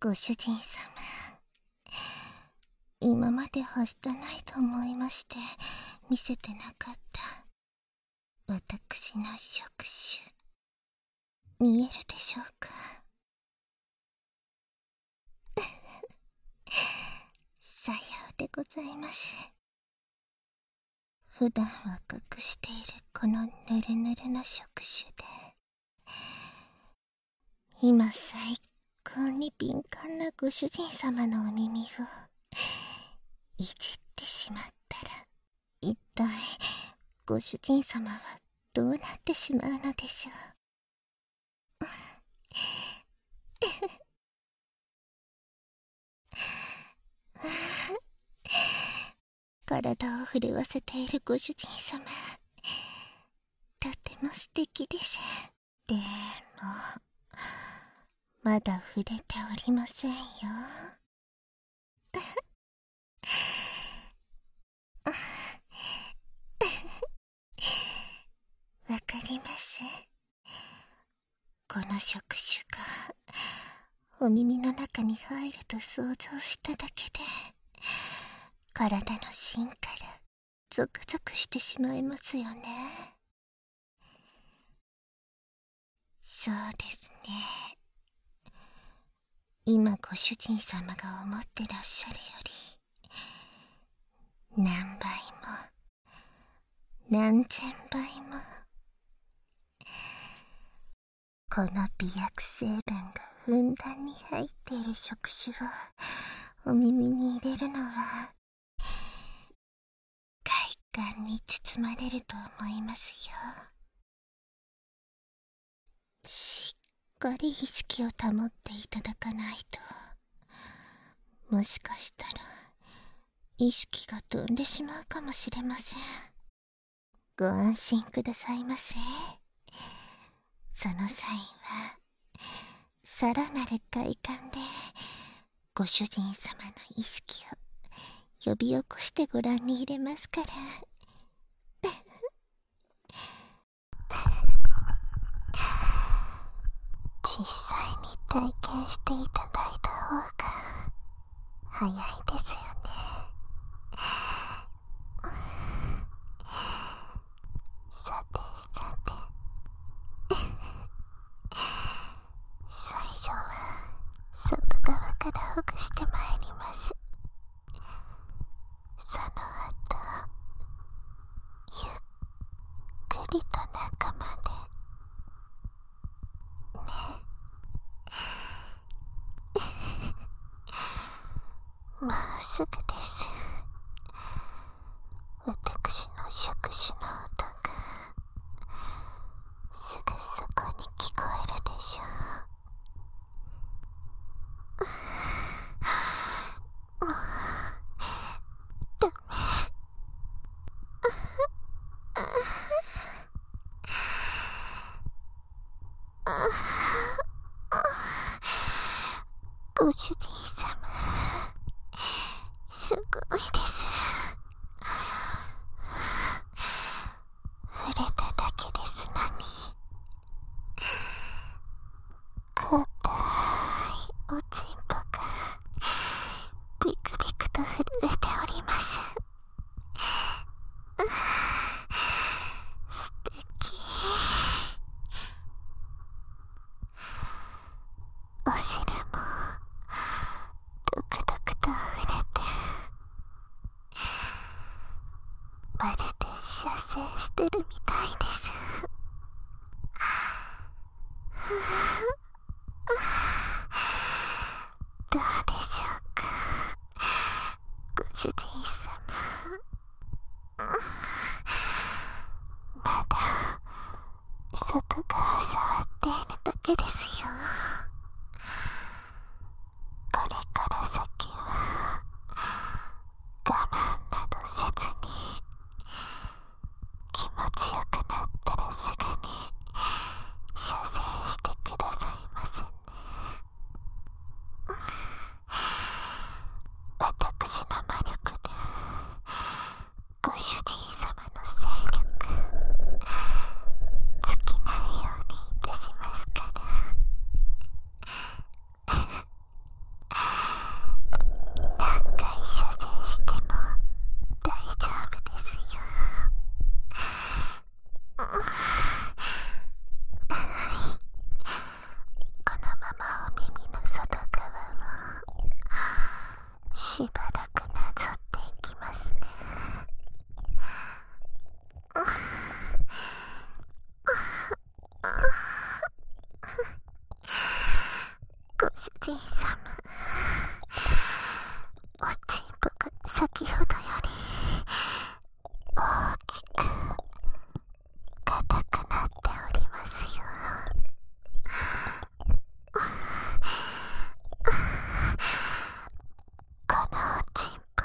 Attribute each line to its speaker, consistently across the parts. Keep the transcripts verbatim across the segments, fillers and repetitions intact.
Speaker 1: ご主人様、今まではしたないと思いまして見せてなかった私の触手、見えるでしょうか。さようでございます。普段は隠しているこのぬるぬるな触手で、今最高に敏感なご主人様のお耳をいじってしまったら、一体ご主人様はどうなってしまうのでしょう。体を震わせているご主人様、とても素敵です。でもまだ触れておりませんよ。わかります。この触手がお耳の中に入ると想像しただけで、体の芯からゾクゾクしてしまいますよね。そうですね。今ご主人様が思ってらっしゃるより何倍も何千倍も、この美薬成分がふんだんに入っている触手をお耳に入れるのは快感に包まれると思いますよ。しっかり意識を保っていただかないと、もしかしたら意識が飛んでしまうかもしれません。ご安心くださいませ。その際はさらなる快感でご主人様の意識を呼び起こしてご覧に入れますから。実際に体験していただいた方が早いですよね。さてさて、最初は外側からほぐしてまいります。その後ゆっくりと中までね。もうすぐです。私の触手の音がすぐそこに聞こえるでしょう。もうダメ。ご主人様、すごいです。触れただけですのに、硬いおちんぽがビクビクと震えております。素敵。お汁もしばらくなぞっていきますね。ご主人様、おちんぽが先ほどより大きく硬くなっておりますよ。このおちんぽ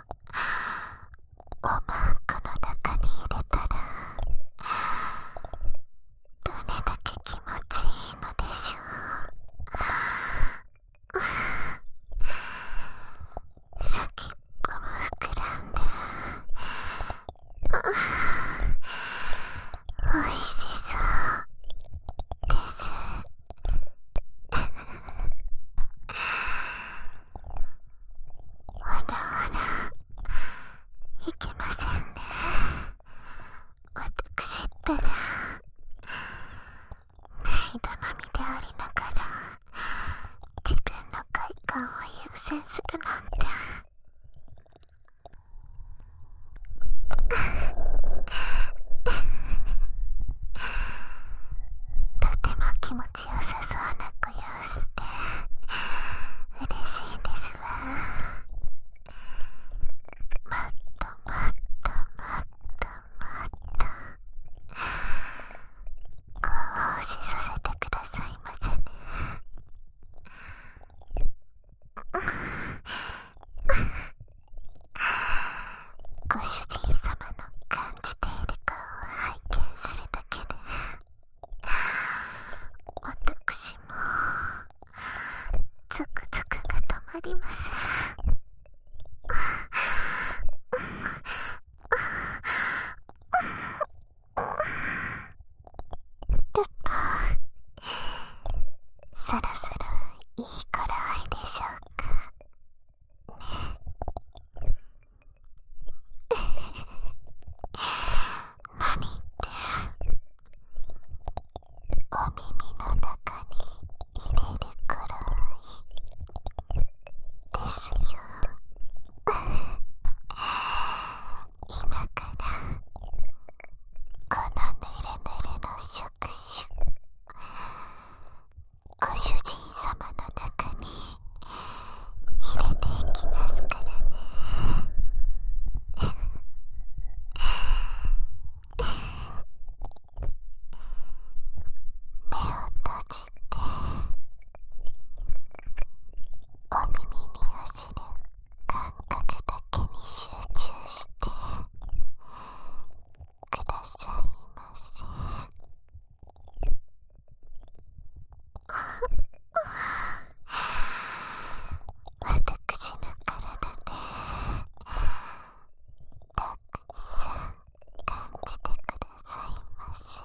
Speaker 1: おまんこの中に入れたらどれだけ気持ちいいのでしょう。先っぽも膨らんでおいしそうです。まだまだいけませんね。私ったらメイドの身でありながら自分の快感を優先するなんて。とても気持ちよさそうなご様子で嬉しいですわ。もっともっともっともっとご奉仕させてくださいませね。ご主人様の感じている顔を拝見するだけで私もゾクゾクが止まりません。ちょっとそろそろいい頃合いでしょうかね。何ってお耳の中に入れる頃合いですよ。今からこのぬるぬるの触手ご主人様の中に入れていきますからね。目を閉じてお耳に走る感覚だけに集中してくださいませ。私の体でたくさん感じてくださいませ。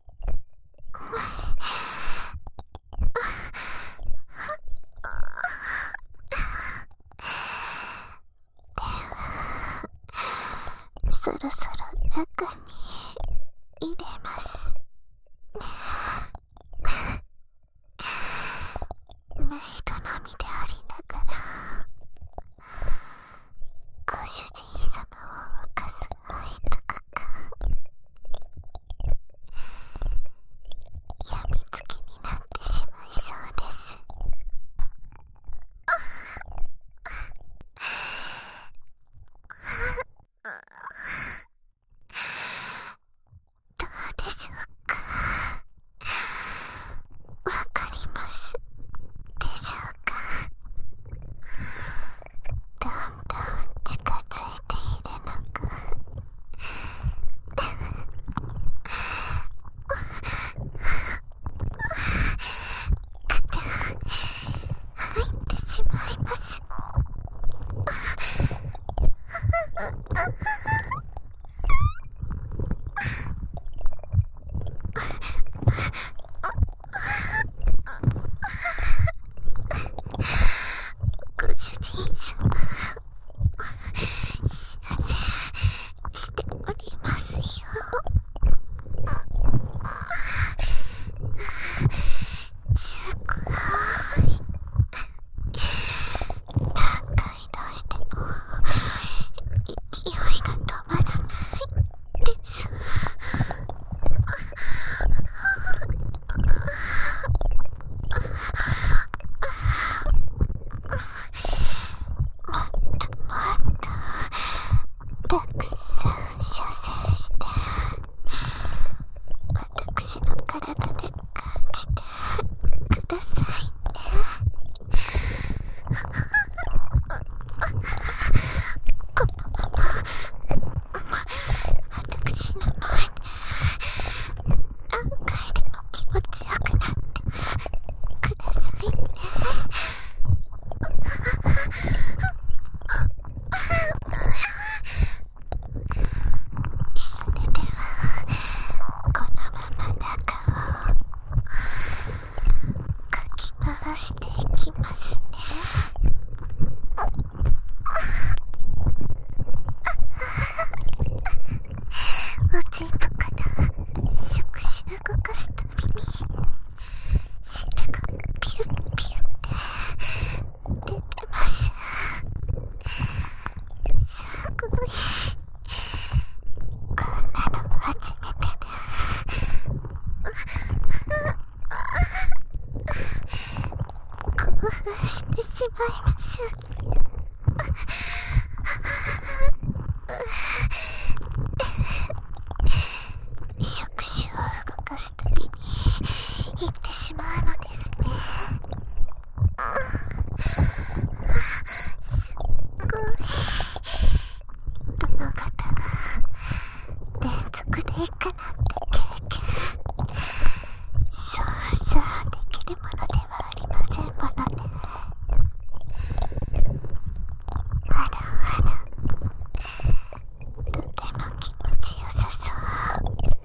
Speaker 1: ではそろそろ中に入れますね。メイドの身でありながらご主人様を犯す背徳感、やみつきになってしまいそうです。 しまいます。触手を動かすたびに言ってしまうのですね。すっごい。どの方が連続で行くなんて経験、そうそうできるものではありませんものね。あらあら、とても気持ちよさそう。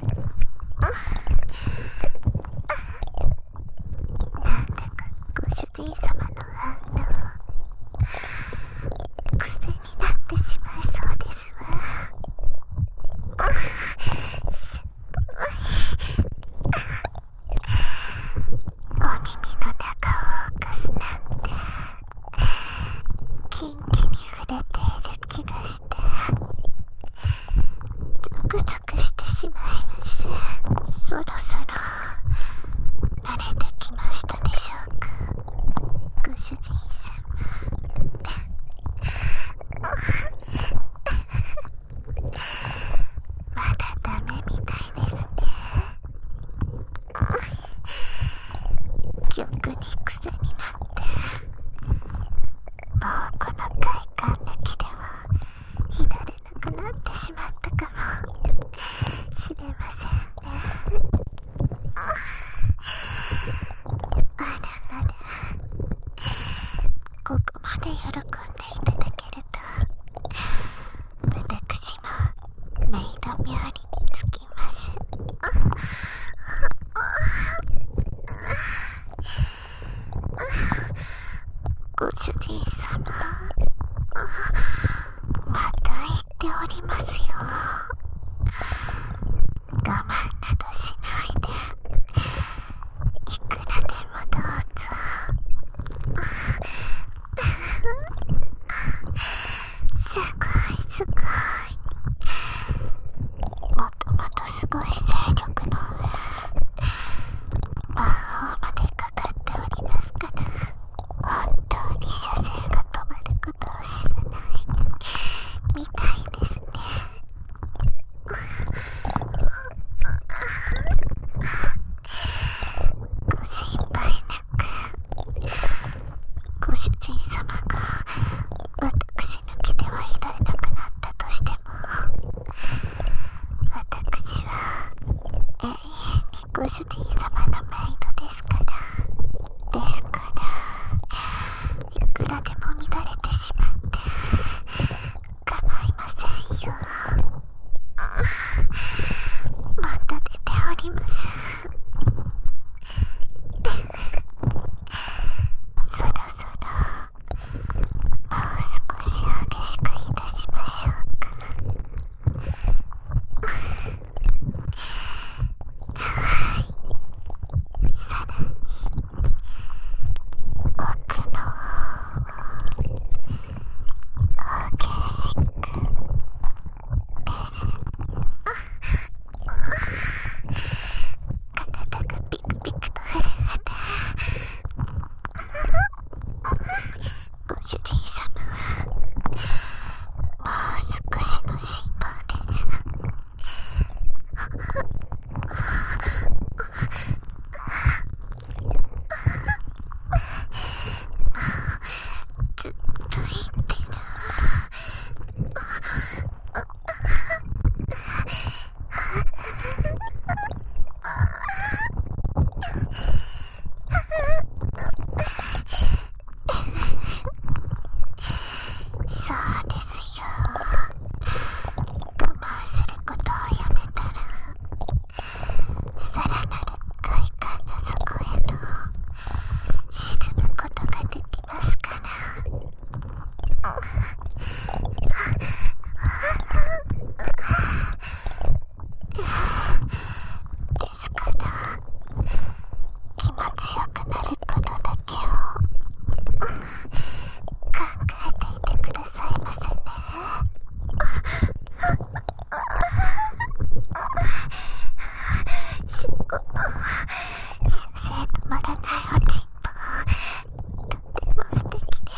Speaker 1: なんだかご主人様の反応、癖になってしまいそうですわ。すごい。お耳の中を動かすなんて、キンキに触れている気がして、ゾクゾクしてしまいます。そろそろ慣れてきましたでしょうか、ご主人様。まだダメみたいですね。逆に癖になって、もうこの快感抜きではいられなくなってしまったかもしれませんね。あらあら、ここまで喜んでいただけると、私もメイド冥利につきます。ご主人様、また言っておりますよ。我慢などしないで、いくらでもどうぞ。すごいすごい。もともとすごい勢力の上、魔法までかかっておりますから、本当に射精が止まることを知らないみたいですね。ご心配なく、ご主人様が私抜きではいられなくなったとしても、私は永遠にご主人様のメイドですから。ですからいくらでも乱れてしまって構いませんよ。また出ております。そろそろもう少し激しくいたしましょうか。はい、さらに奥の方を激しくです。体がピクピクと震えて、ご主人様、もう少しの辛抱です。ずっと言ってる。そうですよ。我慢することをやめたら、さらなる快感の底へと沈むことができますから。ですから、気持ちよくなることだけを考えていてくださいませね。すごい。射精止まらないおちんぽ、とても素敵で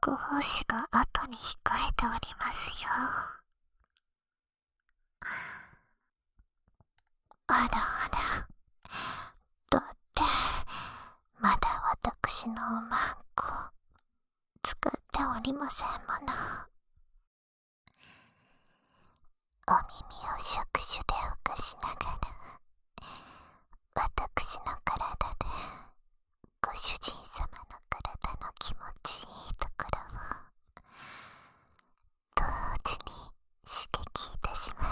Speaker 1: ご奉仕が後に控えておりますよ。あらあら、だってまだ私のおまんこ使っておりませんもの。お耳を触手で動かしながら、私の体でご主人様の体の気持ちいいところを同時に刺激いたします。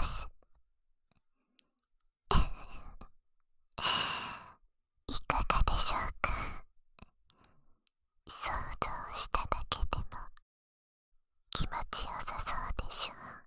Speaker 1: いかがでしょうか。想像しただけでも気持ちよさそうでしょう。